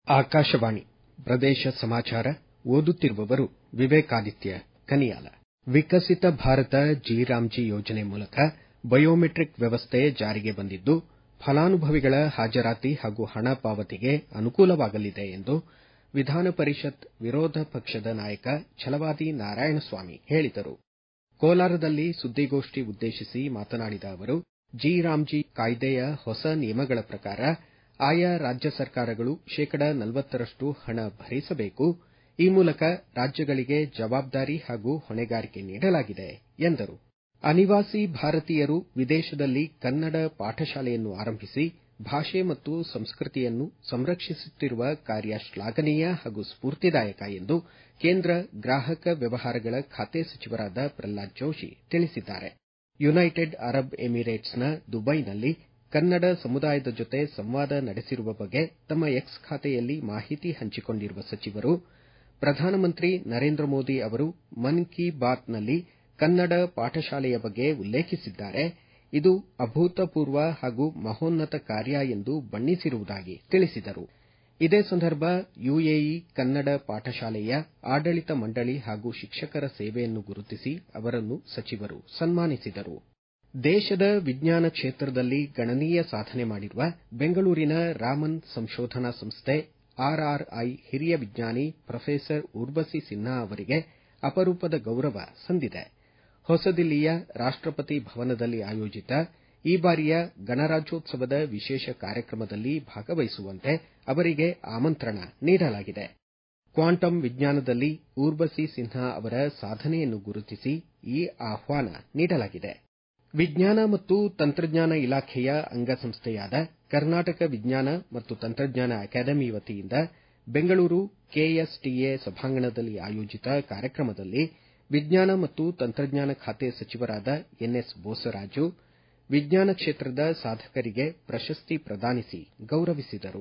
ಆಕಾಶವಾಣಿ ಪ್ರದೇಶ ಸಮಾಚಾರ ಓದುತ್ತಿರುವವರು ವಿವೇಕಾದಿತ್ಯ ಕನಿಯಾಲ. ವಿಕಸಿತ ಭಾರತ ಜಿ-ರಾಮ್ಜಿ ಯೋಜನೆ ಮೂಲಕ ಬಯೋಮೆಟ್ರಿಕ್ ವ್ಯವಸ್ಥೆ ಜಾರಿಗೆ ಬಂದಿದ್ದು, ಫಲಾನುಭವಿಗಳ ಹಾಜರಾತಿ ಹಾಗೂ ಹಣ ಪಾವತಿಗೆ ಅನುಕೂಲವಾಗಲಿದೆ ಎಂದು ವಿಧಾನ ಪರಿಷತ್ ವಿರೋಧ ಪಕ್ಷದ ನಾಯಕ ಛಲವಾದಿ ನಾರಾಯಣಸ್ವಾಮಿ ಹೇಳಿದರು. ಕೋಲಾರದಲ್ಲಿ ಸುದ್ದಿಗೋಷ್ಠಿ ಉದ್ದೇಶಿಸಿ ಮಾತನಾಡಿದ ಅವರು, ಜಿ-ರಾಮ್ಜಿ ಕಾಯ್ದೆಯ ಹೊಸ ನಿಯಮಗಳ ಪ್ರಕಾರ ಆಯಾ ರಾಜ್ಯ ಸರ್ಕಾರಗಳು ಶೇಕಡಾ 40ರಷ್ಟು ಹಣ ಭರಿಸಬೇಕು. ಈ ಮೂಲಕ ರಾಜ್ಯಗಳಿಗೆ ಜವಾಬ್ದಾರಿ ಹಾಗೂ ಹೊಣೆಗಾರಿಕೆ ನೀಡಲಾಗಿದೆ ಎಂದರು. ಅನಿವಾಸಿ ಭಾರತೀಯರು ವಿದೇಶದಲ್ಲಿ ಕನ್ನಡ ಪಾಠಶಾಲೆಯನ್ನು ಆರಂಭಿಸಿ ಭಾಷೆ ಮತ್ತು ಸಂಸ್ಕೃತಿಯನ್ನು ಸಂರಕ್ಷಿಸುತ್ತಿರುವ ಕಾರ್ಯ ಶ್ಲಾಘನೀಯ ಹಾಗೂ ಸ್ಫೂರ್ತಿದಾಯಕ ಎಂದು ಕೇಂದ್ರ ಗ್ರಾಹಕ ವ್ಯವಹಾರಗಳ ಖಾತೆ ಸಚಿವರಾದ ಪ್ರಹ್ಲಾದ್ ಜೋಶಿ ತಿಳಿಸಿದ್ದಾರೆ. ಯುನೈಟೆಡ್ ಅರಬ್ ಎಮಿರೇಟ್ಸ್ನ ದುಬೈನಲ್ಲಿ ಕನ್ನಡ ಸಮುದಾಯದ ಜೊತೆ ಸಂವಾದ ನಡೆಸಿರುವ ಬಗ್ಗೆ ತಮ್ಮ ಎಕ್ಸ್ ಖಾತೆಯಲ್ಲಿ ಮಾಹಿತಿ ಹಂಚಿಕೊಂಡಿರುವ ಸಚಿವರು, ಪ್ರಧಾನಮಂತ್ರಿ ನರೇಂದ್ರ ಮೋದಿ ಅವರು ಮನ್ ಕಿ ಬಾತ್ನಲ್ಲಿ ಕನ್ನಡ ಪಾಠಶಾಲೆಯ ಬಗ್ಗೆ ಉಲ್ಲೇಖಿಸಿದ್ದಾರೆ. ಇದು ಅಭೂತಪೂರ್ವ ಹಾಗೂ ಮಹೋನ್ನತ ಕಾರ್ಯ ಎಂದು ಬಣ್ಣಿಸಿರುವುದಾಗಿ ತಿಳಿಸಿದರು. ಇದೇ ಸಂದರ್ಭ ಯುಎಇ ಕನ್ನಡ ಪಾಠಶಾಲೆಯ ಆಡಳಿತ ಮಂಡಳಿ ಹಾಗೂ ಶಿಕ್ಷಕರ ಸೇವೆಯನ್ನು ಗುರುತಿಸಿ ಅವರನ್ನು ಸಚಿವರು ಸನ್ಮಾನಿಸಿದರು. ದೇಶದ ವಿಜ್ಞಾನ ಕ್ಷೇತ್ರದಲ್ಲಿ ಗಣನೀಯ ಸಾಧನೆ ಮಾಡಿರುವ ಬೆಂಗಳೂರಿನ ರಾಮನ್ ಸಂಶೋಧನಾ ಸಂಸ್ಥೆ ಆರ್ಆರ್ಐ ಹಿರಿಯ ವಿಜ್ಞಾನಿ ಪ್ರೊಫೆಸರ್ ಊರ್ವಶಿ ಸಿನ್ಹಾ ಅವರಿಗೆ ಅಪರೂಪದ ಗೌರವ ಸಂದಿದೆ. ಹೊಸದಿಲ್ಲಿಯ ರಾಷ್ಟಪತಿ ಭವನದಲ್ಲಿ ಆಯೋಜಿತ ಈ ಬಾರಿಯ ಗಣರಾಜ್ಯೋತ್ಸವದ ವಿಶೇಷ ಕಾರ್ಯಕ್ರಮದಲ್ಲಿ ಭಾಗವಹಿಸುವಂತೆ ಅವರಿಗೆ ಆಮಂತ್ರಣ ನೀಡಲಾಗಿದೆ. ಕ್ವಾಂಟಮ್ ವಿಜ್ಞಾನದಲ್ಲಿ ಊರ್ವಶಿ ಸಿನ್ಹಾ ಅವರ ಸಾಧನೆಯನ್ನು ಗುರುತಿಸಿ ಈ ಆಹ್ವಾನ ನೀಡಲಾಗಿದೆ. ವಿಜ್ಞಾನ ಮತ್ತು ತಂತ್ರಜ್ಞಾನ ಇಲಾಖೆಯ ಅಂಗಸಂಸ್ಥೆಯಾದ ಕರ್ನಾಟಕ ವಿಜ್ಞಾನ ಮತ್ತು ತಂತ್ರಜ್ಞಾನ ಅಕಾಡೆಮಿ ವತಿಯಿಂದ ಬೆಂಗಳೂರು ಕೆಎಸ್ಟಿಎ ಸಭಾಂಗಣದಲ್ಲಿ ಆಯೋಜಿತ ಕಾರ್ಯಕ್ರಮದಲ್ಲಿ ವಿಜ್ಞಾನ ಮತ್ತು ತಂತ್ರಜ್ಞಾನ ಖಾತೆ ಸಚಿವರಾದ ಎನ್ಎಸ್ ಬೋಸರಾಜು ವಿಜ್ಞಾನ ಕ್ಷೇತ್ರದ ಸಾಧಕರಿಗೆ ಪ್ರಶಸ್ತಿ ಪ್ರದಾನಿಸಿ ಗೌರವಿಸಿದರು.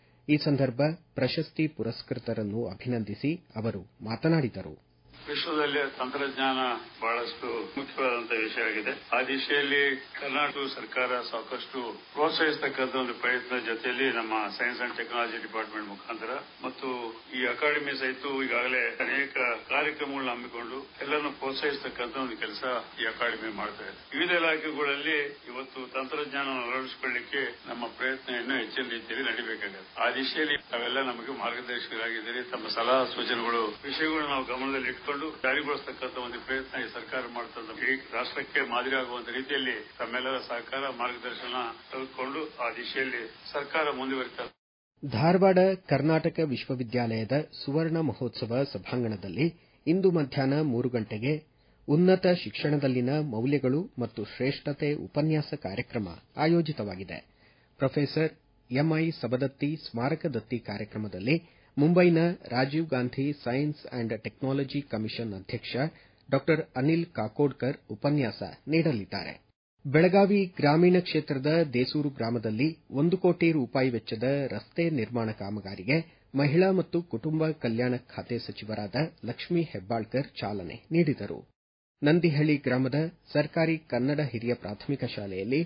ಈ ಸಂದರ್ಭ ಪ್ರಶಸ್ತಿ ಪುರಸ್ಕೃತರನ್ನು ಅಭಿನಂದಿಸಿ ಅವರು ಮಾತನಾಡಿದರು. ವಿಶ್ವದಲ್ಲಿ ತಂತ್ರಜ್ಞಾನ ಬಹಳಷ್ಟು ಮುಖ್ಯವಾದಂತಹ ವಿಷಯ ಆಗಿದೆ. ಆ ದಿಶೆಯಲ್ಲಿ ಕರ್ನಾಟಕ ಸರ್ಕಾರ ಸಾಕಷ್ಟು ಪ್ರೋತ್ಸಾಹಿಸತಕ್ಕಂಥ ಒಂದು ಪ್ರಯತ್ನ ಜೊತೆಯಲ್ಲಿ ನಮ್ಮ ಸೈನ್ಸ್ ಅಂಡ್ ಟೆಕ್ನಾಲಜಿ ಡಿಪಾರ್ಟ್ಮೆಂಟ್ ಮುಖಾಂತರ ಮತ್ತು ಈ ಅಕಾಡೆಮಿ ಸಹಿತ ಈಗಾಗಲೇ ಅನೇಕ ಕಾರ್ಯಕ್ರಮಗಳನ್ನು ಹಮ್ಮಿಕೊಂಡು ಎಲ್ಲರನ್ನು ಪ್ರೋತ್ಸಾಹಿಸತಕ್ಕಂಥ ಒಂದು ಕೆಲಸ ಈ ಅಕಾಡೆಮಿ ಮಾಡ್ತಾ ಇದೆ. ವಿವಿಧ ಇಲಾಖೆಗಳಲ್ಲಿ ಇವತ್ತು ತಂತ್ರಜ್ಞಾನವನ್ನು ಅಳವಡಿಸಿಕೊಳ್ಳಲಿಕ್ಕೆ ನಮ್ಮ ಪ್ರಯತ್ನ ಇನ್ನೂ ಹೆಚ್ಚಿನ ರೀತಿಯಲ್ಲಿ ನಡೀಬೇಕಾಗಿದೆ. ಆ ದಿಶೆಯಲ್ಲಿ ತಾವೆಲ್ಲ ನಮಗೆ ಮಾರ್ಗದರ್ಶಕರಾಗಿದ್ದೀರಿ. ತಮ್ಮ ಸಲಹಾ ಸೂಚನೆಗಳು ವಿಷಯಗಳು ನಾವು ಗಮನದಲ್ಲಿ ಇಟ್ಕೊಂಡು ಜಾರಿಗೊಳಿಸತಕ್ಕಂಥ ಒಂದು ಪ್ರಯತ್ನ ಈ ಸರ್ಕಾರ ಮಾಡುತ್ತದೆ. ಈ ರಾಷ್ಟ್ರಕ್ಕೆ ಮಾದರಿ ಆಗುವಂತಹ ರೀತಿಯಲ್ಲಿ ತಮ್ಮೆಲ್ಲರ ಸಹಕಾರ ಮಾರ್ಗದರ್ಶನ ತೆಗೆದುಕೊಂಡು ಆ ದಿಶೆಯಲ್ಲಿ ಸರ್ಕಾರ ಮುಂದುವರಿತದೆ. ಧಾರವಾಡ ಕರ್ನಾಟಕ ವಿಶ್ವವಿದ್ಯಾಲಯದ ಸುವರ್ಣ ಮಹೋತ್ಸವ ಸಭಾಂಗಣದಲ್ಲಿ ಇಂದು ಮಧ್ಯಾಹ್ನ 3 ಗಂಟೆಗೆ ಉನ್ನತ ಶಿಕ್ಷಣದಲ್ಲಿನ ಮೌಲ್ಯಗಳು ಮತ್ತು ಶ್ರೇಷ್ಠತೆ ಉಪನ್ಯಾಸ ಕಾರ್ಯಕ್ರಮ ಆಯೋಜಿತವಾಗಿದೆ. ಪ್ರೊಫೆಸರ್ ಎಂಐ ಸಬದತ್ತಿ ಸ್ಮಾರಕ ದತ್ತಿ ಕಾರ್ಯಕ್ರಮದಲ್ಲಿ ಮುಂಬೈನ Rajiv Gandhi science and technology commission ಅಧ್ಯಕ್ಷ ಡಾ ಅನಿಲ್ ಕಾಕೋಡ್ಕರ್ ಉಪನ್ಯಾಸ ನೀಡಲಿದ್ದಾರೆ. ಬೆಳಗಾವಿ ಗ್ರಾಮೀಣ ಕ್ಷೇತ್ರದ ದೇಸೂರು ಗ್ರಾಮದಲ್ಲಿ 1 ಕೋಟಿ ರೂಪಾಯಿ ವೆಚ್ಚದ ರಸ್ತೆ ನಿರ್ಮಾಣ ಕಾಮಗಾರಿಗೆ ಮಹಿಳಾ ಮತ್ತು ಕುಟುಂಬ ಕಲ್ಯಾಣ ಖಾತೆ ಸಚಿವರಾದ ಲಕ್ಷ್ಮೀ ಹೆಬ್ಬಾಳ್ಕರ್ ಚಾಲನೆ ನೀಡಿದರು. ನಂದಿಹಳ್ಳಿ ಗ್ರಾಮದ ಸರ್ಕಾರಿ ಕನ್ನಡ ಹಿರಿಯ ಪ್ರಾಥಮಿಕ ಶಾಲೆಯಲ್ಲಿ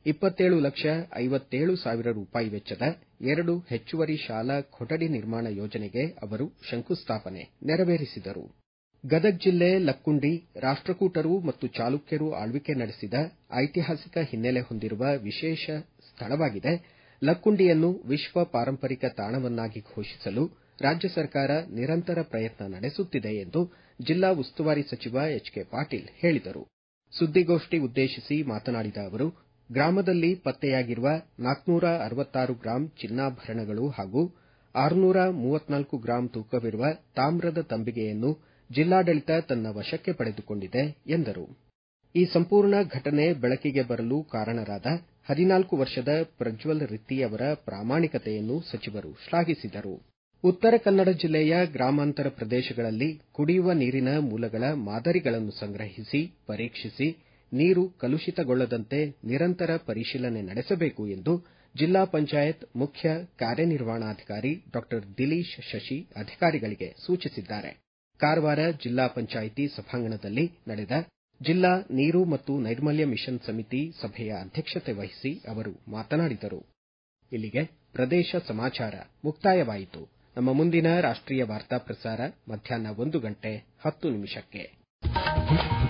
27,57,000 ರೂಪಾಯಿ ವೆಚ್ಚದ 2 ಹೆಚ್ಚುವರಿ ಶಾಲಾ ಕೊಠಡಿ ನಿರ್ಮಾಣ ಯೋಜನೆಗೆ ಅವರು ಶಂಕುಸ್ಥಾಪನೆ ನೆರವೇರಿಸಿದರು. ಗದಗ ಜಿಲ್ಲೆ ಲಕ್ಕುಂಡಿ ರಾಷ್ಟಕೂಟರು ಮತ್ತು ಚಾಲುಕ್ಯರು ಆಳ್ವಿಕೆ ನಡೆಸಿದ ಐತಿಹಾಸಿಕ ಹಿನ್ನೆಲೆ ಹೊಂದಿರುವ ವಿಶೇಷ ಸ್ಥಳವಾಗಿದೆ. ಲಕ್ಕುಂಡಿಯನ್ನು ವಿಶ್ವ ಪಾರಂಪರಿಕ ತಾಣವನ್ನಾಗಿ ಘೋಷಿಸಲು ರಾಜ್ಯ ಸರ್ಕಾರ ನಿರಂತರ ಪ್ರಯತ್ನ ನಡೆಸುತ್ತಿದೆ ಎಂದು ಜಿಲ್ಲಾ ಉಸ್ತುವಾರಿ ಸಚಿವ ಎಚ್ ಕೆ ಪಾಟೀಲ್ ಹೇಳಿದರು. ಸುದ್ದಿಗೋಷ್ಠಿ ಉದ್ದೇಶಿಸಿ ಮಾತನಾಡಿದ ಅವರು, ಗ್ರಾಮದಲ್ಲಿ ಪತ್ತೆಯಾಗಿರುವ 466 ಗ್ರಾಂ ಚಿನ್ನಾಭರಣಗಳು ಹಾಗೂ 634 ಗ್ರಾಂ ತೂಕವಿರುವ ತಾಮ್ರದ ತಂಬಿಗೆಯನ್ನು ಜಿಲ್ಲಾಡಳಿತ ತನ್ನ ವಶಕ್ಕೆ ಪಡೆದುಕೊಂಡಿದೆ ಎಂದರು. ಈ ಸಂಪೂರ್ಣ ಘಟನೆ ಬೆಳಕಿಗೆ ಬರಲು ಕಾರಣರಾದ 14 ವರ್ಷದ ಪ್ರಜ್ವಲ್ ರಿತ್ತಿ ಅವರ ಪ್ರಾಮಾಣಿಕತೆಯನ್ನು ಸಚಿವರು ಶ್ಲಾಘಿಸಿದರು. ಉತ್ತರ ಕನ್ನಡ ಜಿಲ್ಲೆಯ ಗ್ರಾಮಾಂತರ ಪ್ರದೇಶಗಳಲ್ಲಿ ಕುಡಿಯುವ ನೀರಿನ ಮೂಲಗಳ ಮಾದರಿಗಳನ್ನು ಸಂಗ್ರಹಿಸಿ ಪರೀಕ್ಷಿಸಿ ನೀರು ಕಲುಷಿತಗೊಳ್ಳದಂತೆ ನಿರಂತರ ಪರಿಶೀಲನೆ ನಡೆಸಬೇಕು ಎಂದು ಜಿಲ್ಲಾ ಪಂಚಾಯತ್ ಮುಖ್ಯ ಕಾರ್ಯನಿರ್ವಹಣಾಧಿಕಾರಿ ಡಾ ದಿಲೀಶ್ ಶಶಿ ಅಧಿಕಾರಿಗಳಿಗೆ ಸೂಚಿಸಿದ್ದಾರೆ. ಕಾರವಾರ ಜಿಲ್ಲಾ ಪಂಚಾಯಿತಿ ಸಭಾಂಗಣದಲ್ಲಿ ನಡೆದ ಜಿಲ್ಲಾ ನೀರು ಮತ್ತು ನೈರ್ಮಲ್ಯ ಮಿಷನ್ ಸಮಿತಿ ಸಭೆಯ ಅಧ್ಯಕ್ಷತೆ ವಹಿಸಿ ಅವರು ಮಾತನಾಡಿದರು. ಇಲ್ಲಿಗೆ ಪ್ರದೇಶ ಸಮಾಚಾರ ಮುಕ್ತಾಯವಾಯಿತು. ನಮ್ಮ ಮುಂದಿನ ರಾಷ್ಟ್ರೀಯ ವಾರ್ತಾ ಪ್ರಸಾರ ಮಧ್ಯಾಹ್ನ 1:10 ನಿಮಿಷಕ್ಕೆ.